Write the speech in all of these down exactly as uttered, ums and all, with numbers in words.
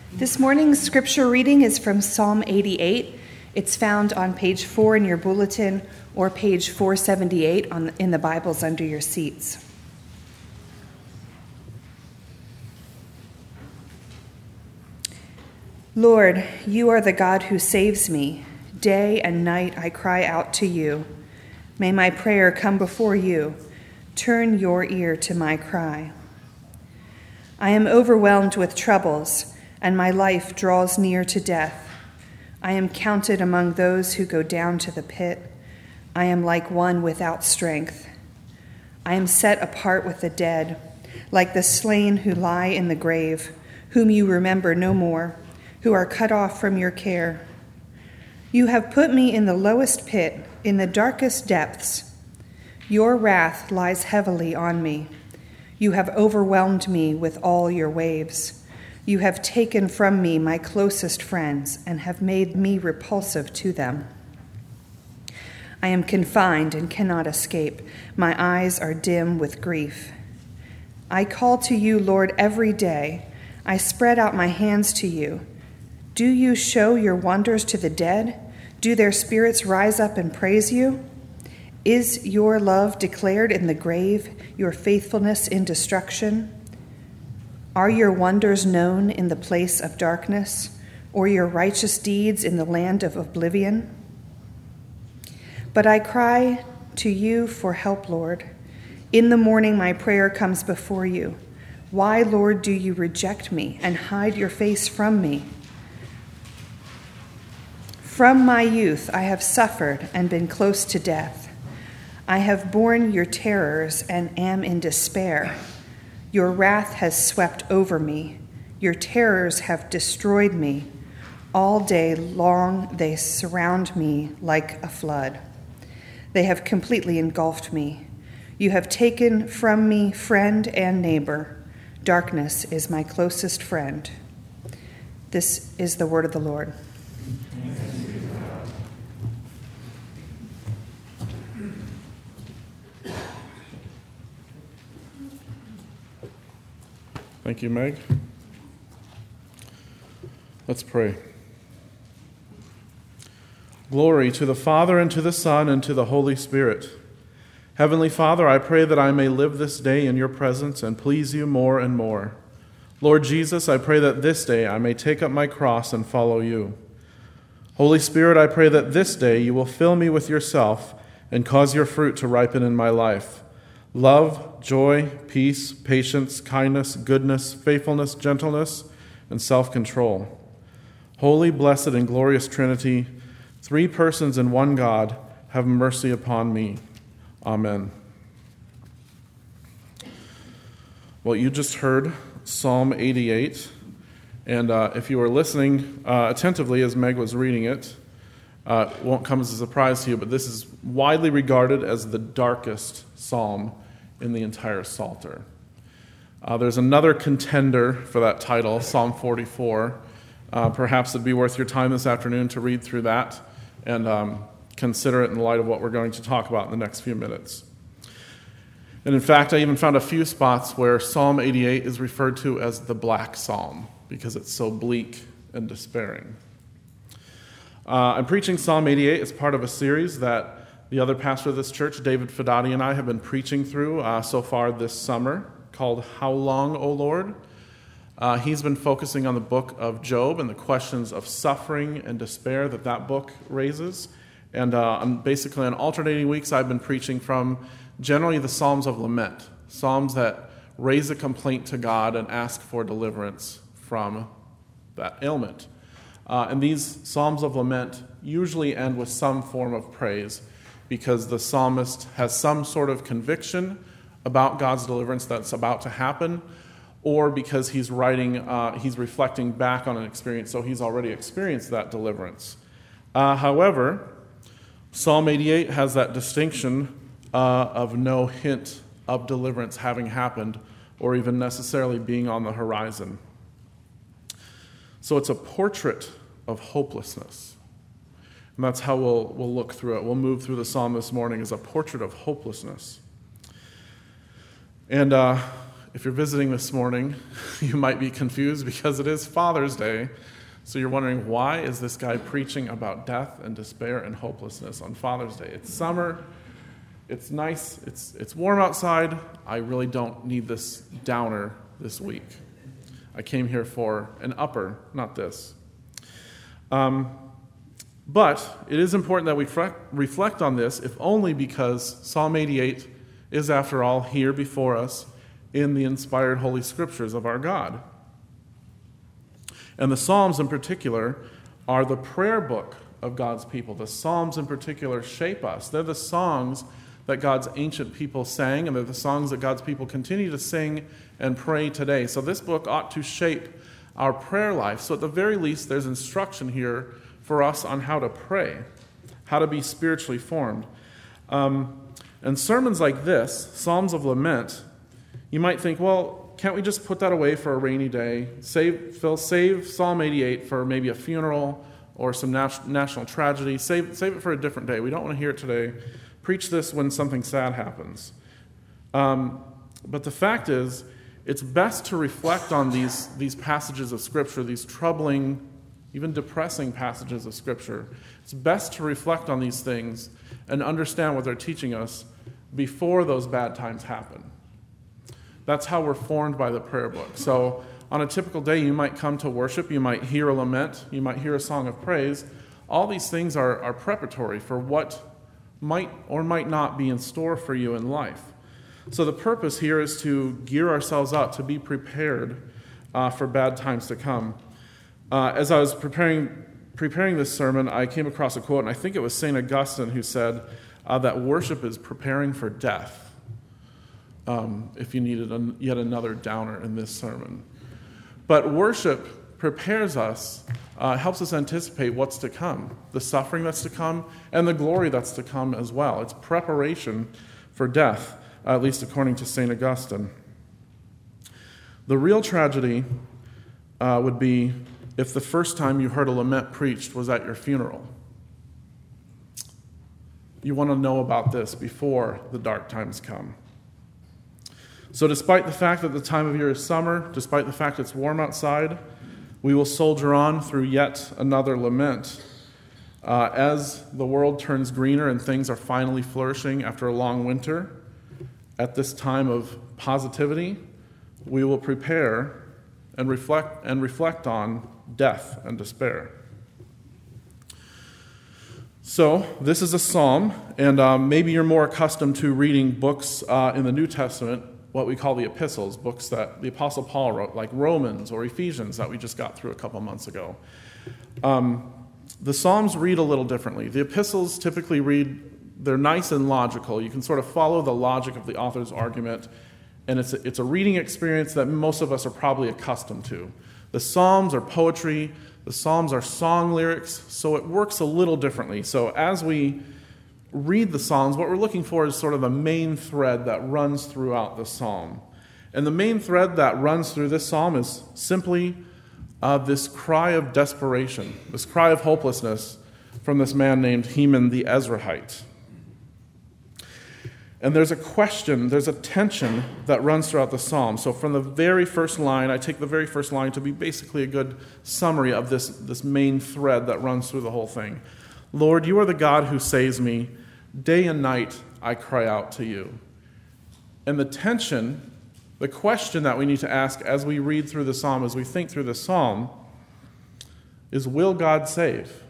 This morning's scripture reading is from Psalm eighty-eight. It's found on page four in your bulletin or page four seventy-eight on, in the Bibles under your seats. Lord, you are the God who saves me. Day and night I cry out to you. May my prayer come before you. Turn your ear to my cry. I am overwhelmed with troubles, and my life draws near to death. I am counted among those who go down to the pit. I am like one without strength. I am set apart with the dead, like the slain who lie in the grave, whom you remember no more, who are cut off from your care. You have put me in the lowest pit, in the darkest depths. Your wrath lies heavily on me. You have overwhelmed me with all your waves. You have taken from me my closest friends and have made me repulsive to them. I am confined and cannot escape. My eyes are dim with grief. I call to you, Lord, every day. I spread out my hands to you. Do you show your wonders to the dead? Do their spirits rise up and praise you? Is your love declared in the grave, your faithfulness in destruction? Are your wonders known in the place of darkness, or your righteous deeds in the land of oblivion? But I cry to you for help, Lord. In the morning my prayer comes before you. Why, Lord, do you reject me and hide your face from me? From my youth I have suffered and been close to death. I have borne your terrors and am in despair. Your wrath has swept over me. Your terrors have destroyed me. All day long they surround me like a flood. They have completely engulfed me. You have taken from me friend and neighbor. Darkness is my closest friend. This is the word of the Lord. Thank you, Meg. Let's pray. Glory to the Father, and to the Son, and to the Holy Spirit. Heavenly Father, I pray that I may live this day in your presence and please you more and more. Lord Jesus, I pray that this day I may take up my cross and follow you. Holy Spirit, I pray that this day you will fill me with yourself and cause your fruit to ripen in my life. Love, joy, peace, patience, kindness, goodness, faithfulness, gentleness, and self-control. Holy, blessed, and glorious Trinity, three persons in one God, have mercy upon me. Amen. Well, you just heard Psalm eighty-eight, and uh, if you were listening uh, attentively as Meg was reading it, uh, it won't come as a surprise to you, but this is widely regarded as the darkest psalm in the entire Psalter. Uh, there's another contender for that title, Psalm forty-four. Uh, perhaps it'd be worth your time this afternoon to read through that and um, consider it in light of what we're going to talk about in the next few minutes. And in fact, I even found a few spots where Psalm eighty-eight is referred to as the Black Psalm because it's so bleak and despairing. Uh, I'm preaching Psalm eighty-eight as part of a series that the other pastor of this church, David Fidati, and I have been preaching through uh, so far this summer called How Long, O Lord? Uh, he's been focusing on the book of Job and the questions of suffering and despair that that book raises. And uh, I'm basically on alternating weeks, I've been preaching from generally the Psalms of Lament, Psalms that raise a complaint to God and ask for deliverance from that ailment. Uh, and these Psalms of Lament usually end with some form of praise, because the psalmist has some sort of conviction about God's deliverance that's about to happen, or because he's writing, uh, he's reflecting back on an experience, so he's already experienced that deliverance. Uh, however, Psalm eighty-eight has that distinction uh, of no hint of deliverance having happened, or even necessarily being on the horizon. So it's a portrait of hopelessness. And that's how we'll we'll look through it. We'll move through the psalm this morning as a portrait of hopelessness. And uh, If you're visiting this morning, you might be confused because it is Father's Day. So you're wondering, why is this guy preaching about death and despair and hopelessness on Father's Day? It's summer. It's nice. It's, it's warm outside. I really don't need this downer this week. I came here for an upper, not this. Um, but it is important that we fre- reflect on this, if only because Psalm eighty-eight is, after all, here before us in the inspired Holy Scriptures of our God. And the Psalms in particular are the prayer book of God's people. The Psalms in particular shape us. They're the songs that God's ancient people sang, and they're the songs that God's people continue to sing and pray today. So this book ought to shape our prayer life. So at the very least, there's instruction here for us on how to pray, how to be spiritually formed. Um, and sermons like this, Psalms of Lament, you might think, well, can't we just put that away for a rainy day? Save, Phil, save Psalm eighty-eight for maybe a funeral or some nat- national tragedy. Save, save it for a different day. We don't want to hear it today. Preach this when something sad happens. Um, but the fact is, it's best to reflect on these, these passages of Scripture, these troubling, even depressing passages of Scripture. It's best to reflect on these things and understand what they're teaching us before those bad times happen. That's how we're formed by the prayer book. So on a typical day, you might come to worship, you might hear a lament, you might hear a song of praise. All these things are, are preparatory for what might or might not be in store for you in life. So the purpose here is to gear ourselves up, to be prepared uh, for bad times to come. Uh, as I was preparing preparing this sermon, I came across a quote, and I think it was Saint Augustine who said uh, that worship is preparing for death. Um, if you needed an, yet another downer in this sermon. But worship prepares us, uh, helps us anticipate what's to come, the suffering that's to come, and the glory that's to come as well. It's preparation for death, uh, at least according to Saint Augustine. The real tragedy uh, would be if the first time you heard a lament preached was at your funeral. You want to know about this before the dark times come. So despite the fact that the time of year is summer, despite the fact it's warm outside, we will soldier on through yet another lament. Uh, as the world turns greener and things are finally flourishing after a long winter, at this time of positivity, we will prepare and reflect and reflect on death and despair. So this is a psalm, and um, maybe you're more accustomed to reading books uh, in the New Testament, what we call the epistles, books that the Apostle Paul wrote, like Romans or Ephesians that we just got through a couple months ago. Um, the Psalms read a little differently. The epistles typically read, they're nice and logical. You can sort of follow the logic of the author's argument, and it's a, it's a reading experience that most of us are probably accustomed to. The Psalms are poetry, the Psalms are song lyrics, so it works a little differently. So as we read the Psalms, what we're looking for is sort of the main thread that runs throughout the psalm. And the main thread that runs through this psalm is simply uh, this cry of desperation, this cry of hopelessness from this man named Heman the Ezrahite. And there's a question, there's a tension that runs throughout the psalm. So from the very first line, I take the very first line to be basically a good summary of this, this main thread that runs through the whole thing. Lord, you are the God who saves me. Day and night I cry out to you. And the tension, the question that we need to ask as we read through the psalm, as we think through the psalm, is, will God save?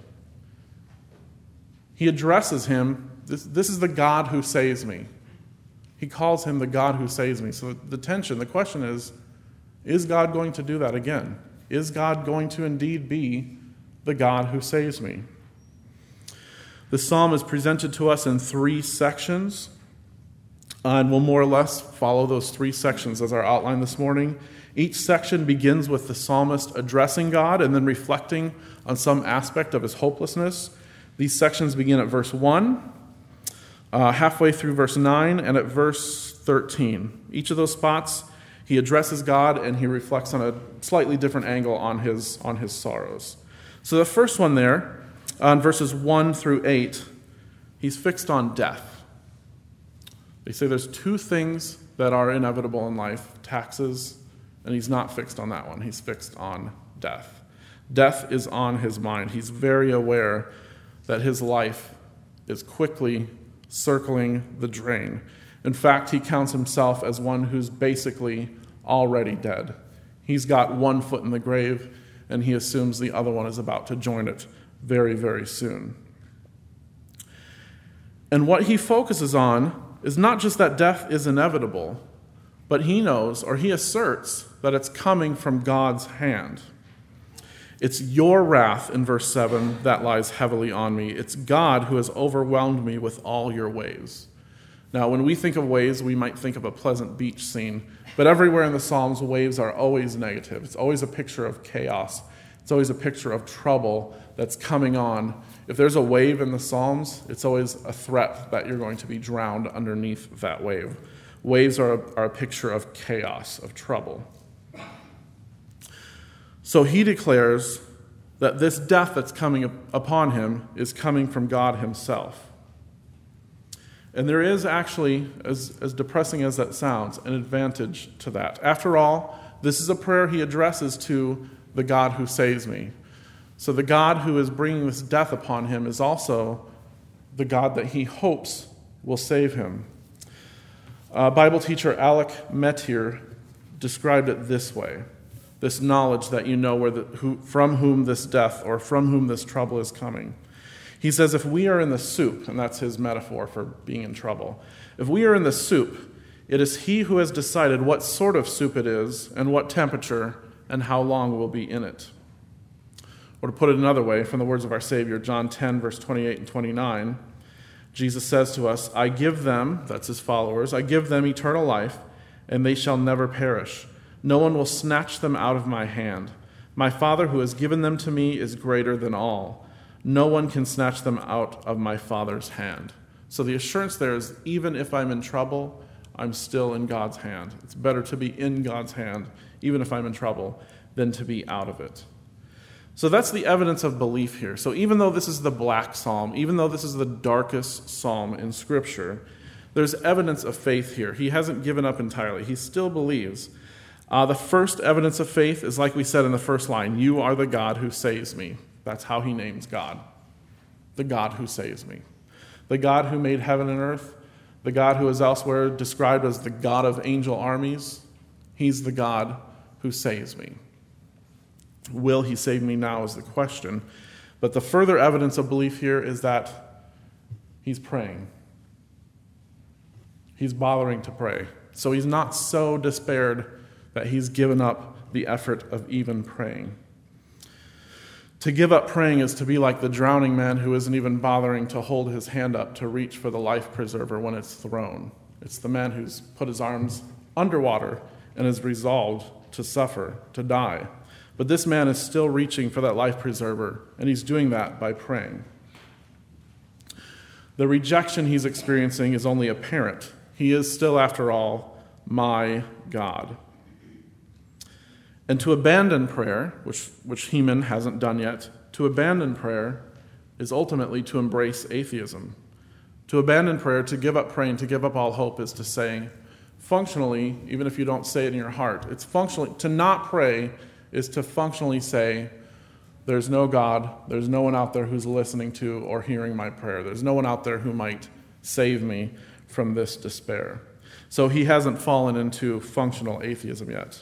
He addresses him, this, this is the God who saves me. He calls him the God who saves me. So the tension, the question is, is God going to do that again? Is God going to indeed be the God who saves me? The psalm is presented to us in three sections, and we'll more or less follow those three sections as our outline this morning. Each section begins with the psalmist addressing God and then reflecting on some aspect of his hopelessness. These sections begin at verse one, uh, halfway through verse nine, and at verse thirteen. Each of those spots, he addresses God and he reflects on a slightly different angle on his, on his sorrows. So the first one there, on verses one through eight, he's fixed on death. They say there's two things that are inevitable in life, taxes, and he's not fixed on that one. He's fixed on death. Death is on his mind. He's very aware that his life is quickly circling the drain. In fact, he counts himself as one who's basically already dead. He's got one foot in the grave, and he assumes the other one is about to join it very, very soon. And what he focuses on is not just that death is inevitable, but he knows, or he asserts, that it's coming from God's hand. It's your wrath, in verse seven, that lies heavily on me. It's God who has overwhelmed me with all your waves. Now, when we think of waves, we might think of a pleasant beach scene, but everywhere in the Psalms, waves are always negative. It's always a picture of chaos. It's always a picture of trouble that's coming on. If there's a wave in the Psalms, it's always a threat that you're going to be drowned underneath that wave. Waves are a, are a picture of chaos, of trouble. So he declares that this death that's coming upon him is coming from God himself. And there is actually, as, as depressing as that sounds, an advantage to that. After all, this is a prayer he addresses to the God who saves me. So the God who is bringing this death upon him is also the God that he hopes will save him. Uh, Bible teacher Alec Metier described it this way: this knowledge that you know where the, who, from whom this death or from whom this trouble is coming. He says, if we are in the soup, and that's his metaphor for being in trouble, if we are in the soup, it is he who has decided what sort of soup it is and what temperature and how long we'll be in it. Or to put it another way, from the words of our Savior, John ten, verse twenty-eight and twenty-nine, Jesus says to us, I give them, that's his followers, I give them eternal life, and they shall never perish. No one will snatch them out of my hand. My Father who has given them to me is greater than all. No one can snatch them out of my Father's hand. So the assurance there is, even if I'm in trouble, I'm still in God's hand. It's better to be in God's hand, even if I'm in trouble, than to be out of it. So that's the evidence of belief here. So even though this is the black psalm, even though this is the darkest psalm in Scripture, there's evidence of faith here. He hasn't given up entirely. He still believes. Uh, the first evidence of faith is like we said in the first line, you are the God who saves me. That's how he names God, the God who saves me. The God who made heaven and earth, the God who is elsewhere described as the God of angel armies, he's the God who saves me. Will he save me now is the question. But the further evidence of belief here is that he's praying. He's bothering to pray. So he's not so despaired that he's given up the effort of even praying. To give up praying is to be like the drowning man who isn't even bothering to hold his hand up to reach for the life preserver when it's thrown. It's the man who's put his arms underwater and is resolved to suffer, to die. But this man is still reaching for that life preserver, and he's doing that by praying. The rejection he's experiencing is only apparent. He is still, after all, my God. And to abandon prayer, which, which Heman hasn't done yet, to abandon prayer is ultimately to embrace atheism. To abandon prayer, to give up praying, to give up all hope is to say, functionally, even if you don't say it in your heart, it's functionally, to not pray is to functionally say, there's no God, there's no one out there who's listening to or hearing my prayer. There's no one out there who might save me from this despair. So he hasn't fallen into functional atheism yet.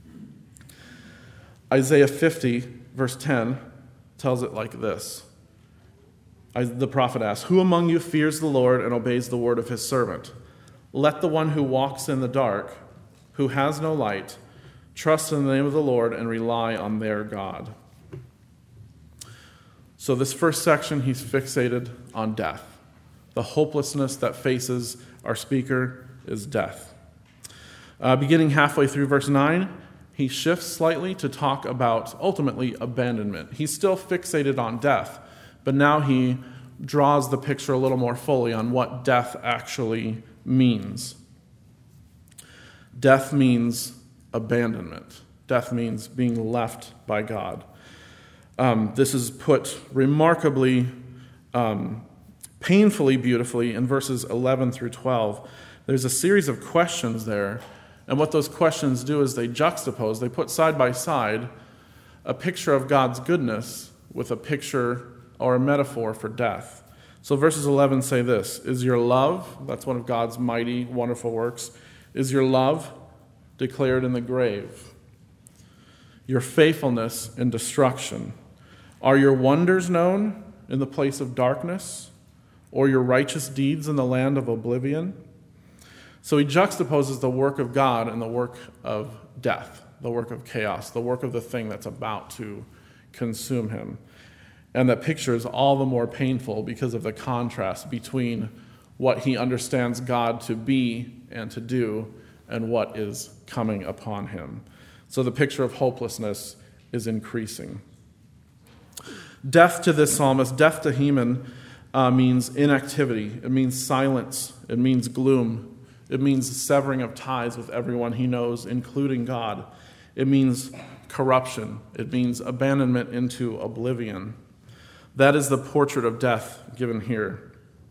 Isaiah fifty, verse ten, tells it like this. The prophet asks, who among you fears the Lord and obeys the word of his servant? Let the one who walks in the dark, who has no light, trust in the name of the Lord and rely on their God. So this first section, he's fixated on death. The hopelessness that faces our speaker is death. Uh, beginning halfway through verse nine, he shifts slightly to talk about, ultimately, abandonment. He's still fixated on death, but now he draws the picture a little more fully on what death actually means. Death means abandonment. Death means being left by God. Um, this is put remarkably, um, painfully beautifully in verses eleven through twelve. There's a series of questions there, and what those questions do is they juxtapose, they put side by side a picture of God's goodness with a picture or a metaphor for death. So verses eleven say this: is your love, that's one of God's mighty, wonderful works, is your love declared in the grave, your faithfulness in destruction? Are your wonders known in the place of darkness, or your righteous deeds in the land of oblivion? So he juxtaposes the work of God and the work of death, the work of chaos, the work of the thing that's about to consume him. And that picture is all the more painful because of the contrast between what he understands God to be and to do and what is coming upon him. So the picture of hopelessness is increasing. Death to this psalmist, death to Heman, uh, means inactivity. It means silence. It means gloom. It means severing of ties with everyone he knows, including God. It means corruption. It means abandonment into oblivion. That is the portrait of death given here.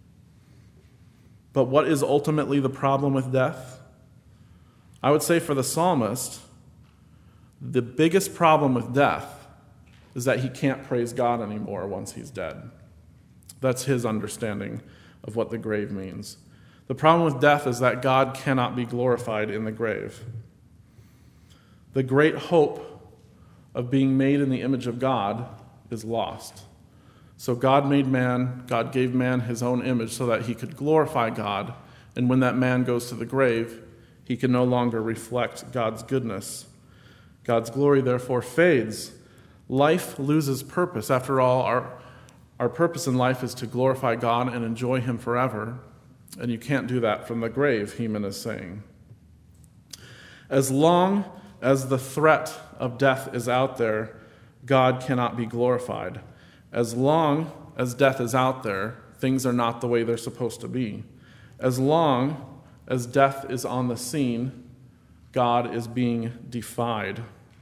But what is ultimately the problem with death? I would say for the psalmist, the biggest problem with death is that he can't praise God anymore once he's dead. That's his understanding of what the grave means. The problem with death is that God cannot be glorified in the grave. The great hope of being made in the image of God is lost. So God made man, God gave man his own image so that he could glorify God, and when that man goes to the grave, he can no longer reflect God's goodness. God's glory therefore fades. Life loses purpose. After all, our, our purpose in life is to glorify God and enjoy him forever. And you can't do that from the grave, Heman is saying. As long as the threat of death is out there, God cannot be glorified. As long as death is out there, things are not the way they're supposed to be. As long as death is on the scene, God is being defied.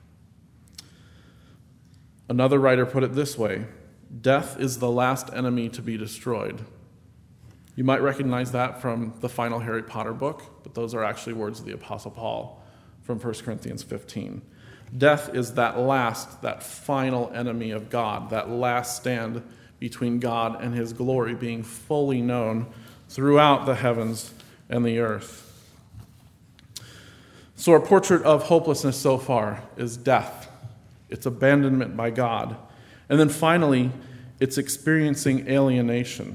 Another writer put it this way: death is the last enemy to be destroyed. You might recognize that from the final Harry Potter book, but those are actually words of the Apostle Paul from First Corinthians fifteen. Death is that last, that final enemy of God, that last stand between God and his glory being fully known throughout the heavens and the earth. So our portrait of hopelessness so far is death. It's abandonment by God. And then finally, it's experiencing alienation.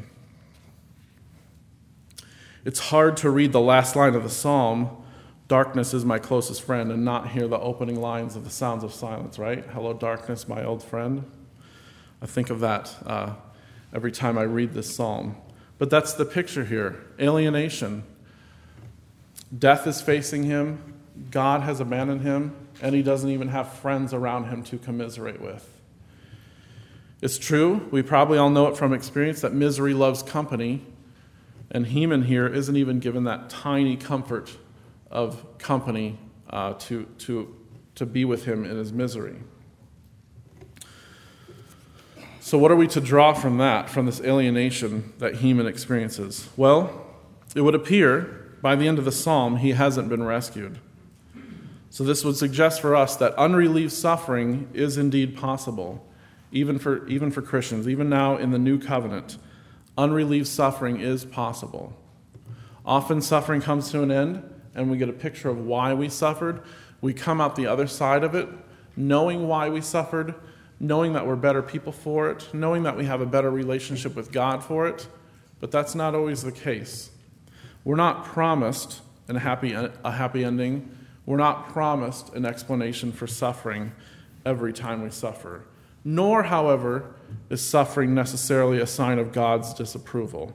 It's hard to read the last line of the psalm, "Darkness is my closest friend," and not hear the opening lines of the Sounds of Silence, right? "Hello, darkness, my old friend." I think of that uh, every time I read this psalm. But that's the picture here: alienation. Death is facing him, God has abandoned him, and he doesn't even have friends around him to commiserate with. It's true, we probably all know it from experience, that misery loves company. And Heman here isn't even given that tiny comfort of company uh, to, to, to be with him in his misery. So what are we to draw from that, from this alienation that Heman experiences? Well, it would appear by the end of the psalm he hasn't been rescued. So this would suggest for us that unrelieved suffering is indeed possible, even for, even for Christians, even now in the new covenant. Unrelieved suffering is possible. Often suffering comes to an end, and we get a picture of why we suffered. We come out the other side of it, knowing why we suffered, knowing that we're better people for it, knowing that we have a better relationship with God for it, but that's not always the case. We're not promised a happy, a happy ending. We're not promised an explanation for suffering every time we suffer. Nor, however, is suffering necessarily a sign of God's disapproval.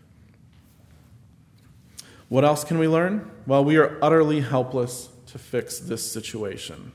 What else can we learn? Well, we are utterly helpless to fix this situation.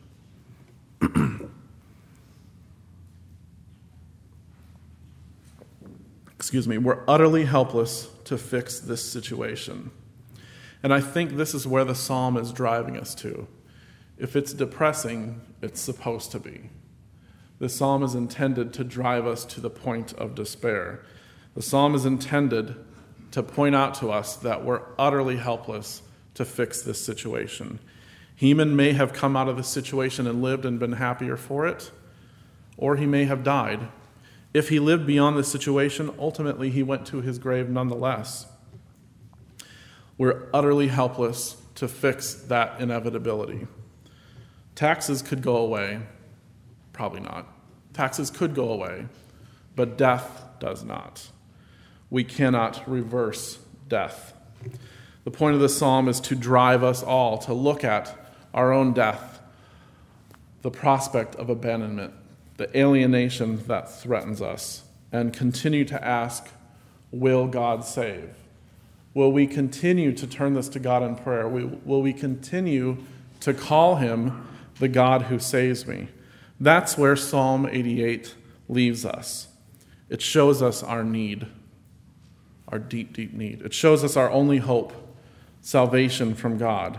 Excuse me, we're utterly helpless to fix this situation. And I think this is where the psalm is driving us to. If it's depressing, it's supposed to be. The psalm is intended to drive us to the point of despair. The psalm is intended to point out to us that we're utterly helpless to fix this situation. Heman may have come out of this situation and lived and been happier for it, or he may have died. If he lived beyond this situation, ultimately he went to his grave nonetheless. We're utterly helpless to fix that inevitability. Taxes could go away. Probably not. Taxes could go away, but death does not. We cannot reverse death. The point of this psalm is to drive us all to look at our own death, the prospect of abandonment, the alienation that threatens us, and continue to ask, will God save? Will we continue to turn this to God in prayer? Will we continue to call him the God who saves me? That's where Psalm eighty-eight leaves us. It shows us our need, our deep, deep need. It shows us our only hope, salvation from God.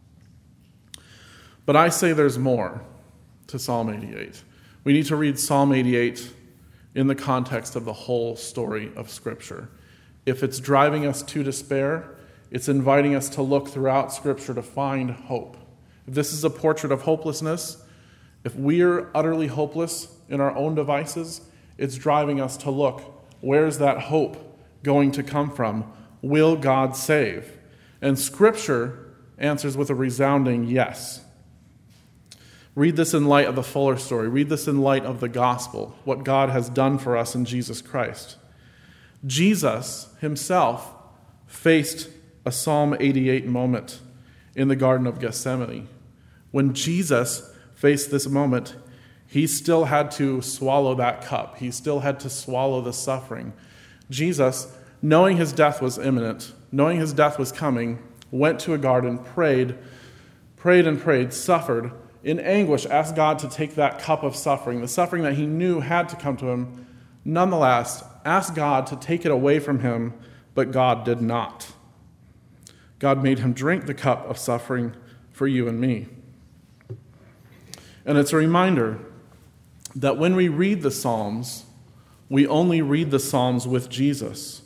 But I say there's more to Psalm eighty-eight. We need to read Psalm eighty-eight in the context of the whole story of Scripture. If it's driving us to despair, it's inviting us to look throughout Scripture to find hope. If this is a portrait of hopelessness, if we're utterly hopeless in our own devices, it's driving us to look, where's that hope going to come from? Will God save? And Scripture answers with a resounding yes. Read this in light of the fuller story. Read this in light of the gospel, what God has done for us in Jesus Christ. Jesus himself faced a Psalm eighty-eight moment in the Garden of Gethsemane. When Jesus faced this moment, he still had to swallow that cup. He still had to swallow the suffering. Jesus, knowing his death was imminent, knowing his death was coming, went to a garden, prayed, prayed and prayed, suffered, in anguish, asked God to take that cup of suffering, the suffering that he knew had to come to him, nonetheless, asked God to take it away from him, but God did not. God made him drink the cup of suffering for you and me. And it's a reminder that when we read the Psalms, we only read the Psalms with Jesus.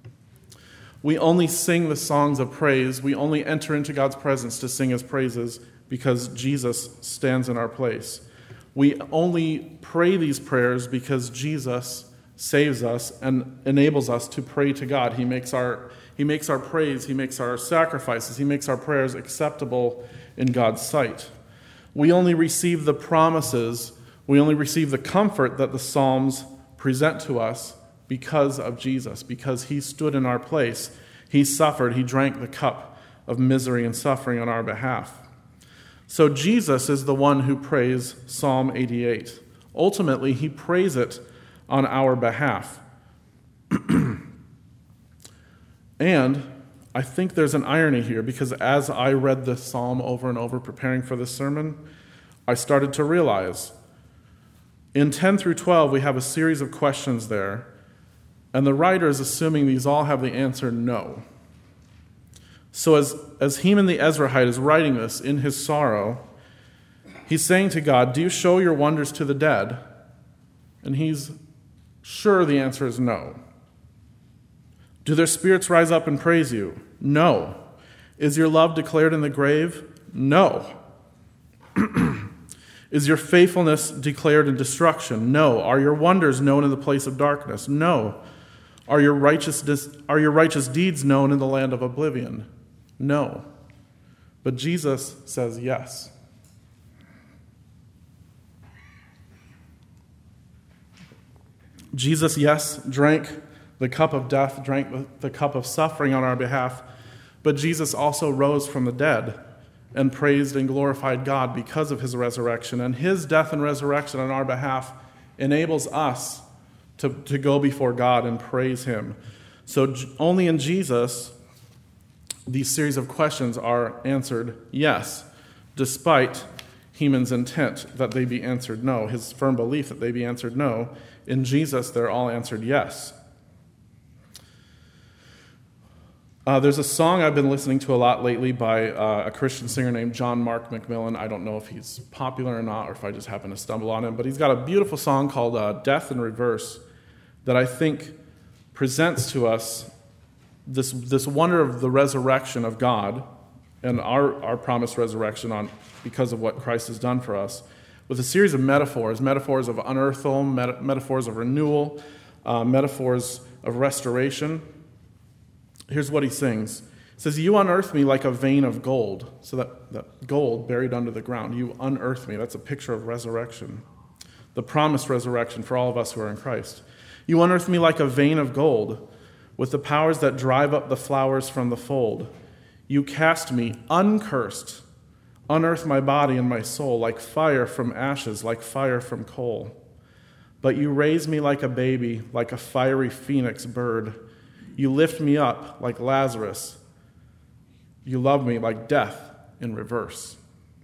We only sing the songs of praise. We only enter into God's presence to sing his praises because Jesus stands in our place. We only pray these prayers because Jesus saves us and enables us to pray to God. He makes our, he makes our praise, he makes our sacrifices, he makes our prayers acceptable in God's sight. We only receive the promises, we only receive the comfort that the Psalms present to us because of Jesus, because he stood in our place. He suffered, he drank the cup of misery and suffering on our behalf. So Jesus is the one who prays Psalm eighty-eight. Ultimately, he prays it on our behalf. And I think there's an irony here, because as I read this psalm over and over preparing for this sermon, I started to realize in ten through twelve, we have a series of questions there, and the writer is assuming these all have the answer no. So as, as Heman the Ezrahite is writing this in his sorrow, he's saying to God, do you show your wonders to the dead? And he's sure the answer is no. Do their spirits rise up and praise you? No. Is your love declared in the grave? No. Is your faithfulness declared in destruction? No. Are your wonders known in the place of darkness? No. Are your righteous, are your righteous deeds known in the land of oblivion? No. But Jesus says yes. Jesus, yes, drank the cup of death, drank the cup of suffering on our behalf, but Jesus also rose from the dead and praised and glorified God because of his resurrection. And his death and resurrection on our behalf enables us to, to go before God and praise him. So only in Jesus, these series of questions are answered yes, despite Heman's intent that they be answered no, his firm belief that they be answered no. In Jesus, they're all answered yes. Uh, there's a song I've been listening to a lot lately by uh, a Christian singer named John Mark McMillan. I don't know if he's popular or not, or if I just happen to stumble on him, but he's got a beautiful song called uh, Death in Reverse that I think presents to us this, this wonder of the resurrection of God and our, our promised resurrection on because of what Christ has done for us, with a series of metaphors, metaphors of unearthal, meta, metaphors of renewal, uh, metaphors of restoration. Here's what he sings. He says, you unearth me like a vein of gold. So that, that gold buried under the ground. You unearth me. That's a picture of resurrection. The promised resurrection for all of us who are in Christ. You unearth me like a vein of gold, with the powers that drive up the flowers from the fold. You cast me uncursed, unearth my body and my soul, like fire from ashes, like fire from coal. But you raise me like a baby, like a fiery phoenix bird. You lift me up like Lazarus. You love me like death in reverse.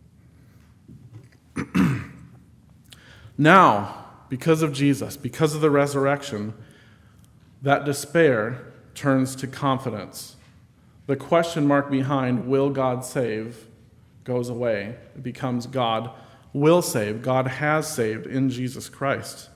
Now, because of Jesus, because of the resurrection, that despair turns to confidence. The question mark behind, will God save, goes away. It becomes God will save. God has saved in Jesus Christ.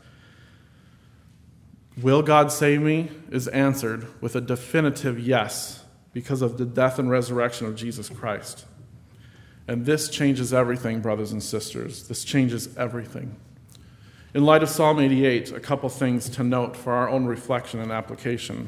Will God save me is answered with a definitive yes because of the death and resurrection of Jesus Christ. And this changes everything, brothers and sisters. This changes everything. In light of Psalm eighty-eight, a couple things to note for our own reflection and application.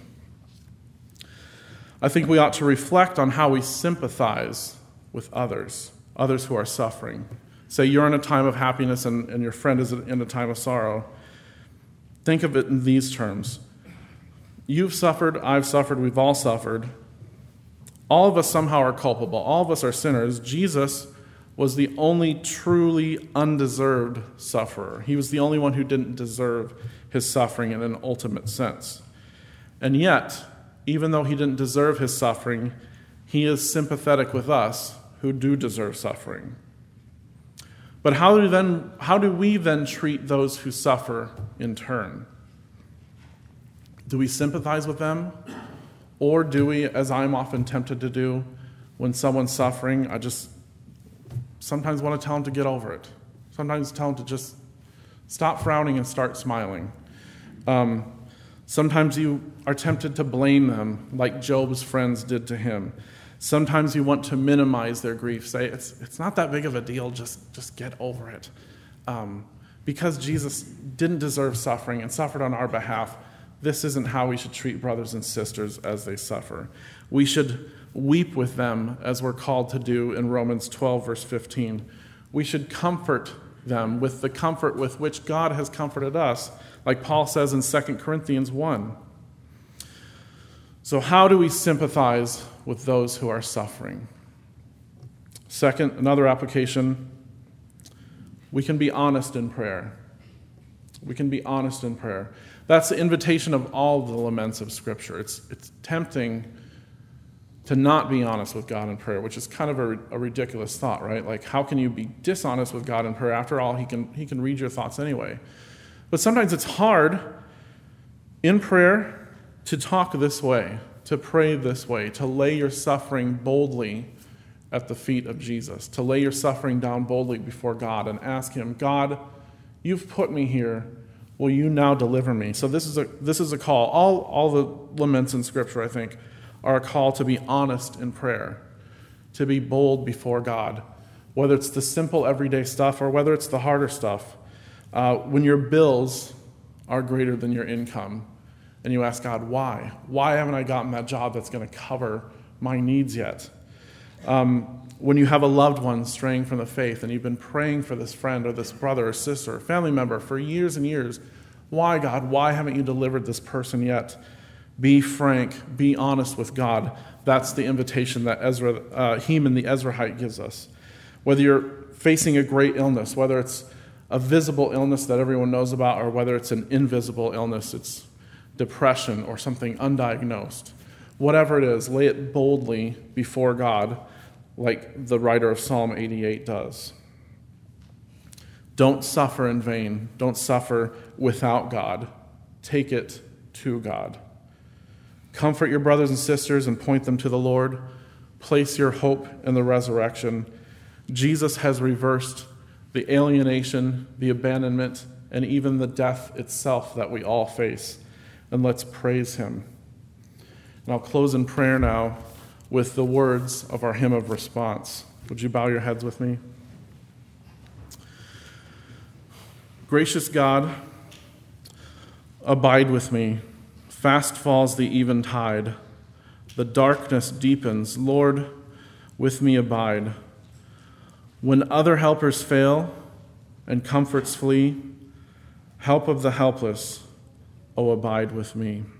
I think we ought to reflect on how we sympathize with others, others who are suffering. Say you're in a time of happiness and, and your friend is in a time of sorrow. Think of it in these terms. You've suffered, I've suffered, we've all suffered. All of us somehow are culpable. All of us are sinners. Jesus was the only truly undeserved sufferer. He was the only one who didn't deserve his suffering in an ultimate sense. And yet, even though he didn't deserve his suffering, he is sympathetic with us who do deserve suffering. But how do then how do we then treat those who suffer in turn? Do we sympathize with them? Or do we, as I'm often tempted to do, when someone's suffering, I just sometimes want to tell them to get over it. Sometimes tell them to just stop frowning and start smiling. Um, sometimes you are tempted to blame them like Job's friends did to him. Sometimes you want to minimize their grief. Say, it's it's not that big of a deal, just, just get over it. Um, because Jesus didn't deserve suffering and suffered on our behalf, this isn't how we should treat brothers and sisters as they suffer. We should weep with them as we're called to do in Romans twelve, verse fifteen. We should comfort them with the comfort with which God has comforted us, like Paul says in Second Corinthians one. So how do we sympathize with those who are suffering? Second, another application, we can be honest in prayer. We can be honest in prayer. That's the invitation of all the laments of Scripture. It's, it's tempting to not be honest with God in prayer, which is kind of a, a ridiculous thought, right? Like, how can you be dishonest with God in prayer? After all, he can, he can read your thoughts anyway. But sometimes it's hard in prayer to talk this way, to pray this way, to lay your suffering boldly at the feet of Jesus, to lay your suffering down boldly before God and ask him, God, you've put me here. Will you now deliver me? So this is a this is a call. All, all the laments in Scripture, I think, are a call to be honest in prayer, to be bold before God, whether it's the simple everyday stuff or whether it's the harder stuff. Uh, when your bills are greater than your income, and you ask God, why? Why haven't I gotten that job that's going to cover my needs yet? Um, when you have a loved one straying from the faith and you've been praying for this friend or this brother or sister or family member for years and years, why, God? Why haven't you delivered this person yet? Be frank. Be honest with God. That's the invitation that Ezra, uh, Heman the Ezrahite gives us. Whether you're facing a great illness, whether it's a visible illness that everyone knows about or whether it's an invisible illness, it's depression or something undiagnosed. Whatever it is, lay it boldly before God like the writer of Psalm eighty-eight does. Don't suffer in vain. Don't suffer without God. Take it to God. Comfort your brothers and sisters and point them to the Lord. Place your hope in the resurrection. Jesus has reversed the alienation, the abandonment, and even the death itself that we all face. And let's praise him. And I'll close in prayer now with the words of our hymn of response. Would you bow your heads with me? Gracious God, abide with me. Fast falls the eventide. The darkness deepens. Lord, with me abide. When other helpers fail and comforts flee, help of the helpless, oh, abide with me.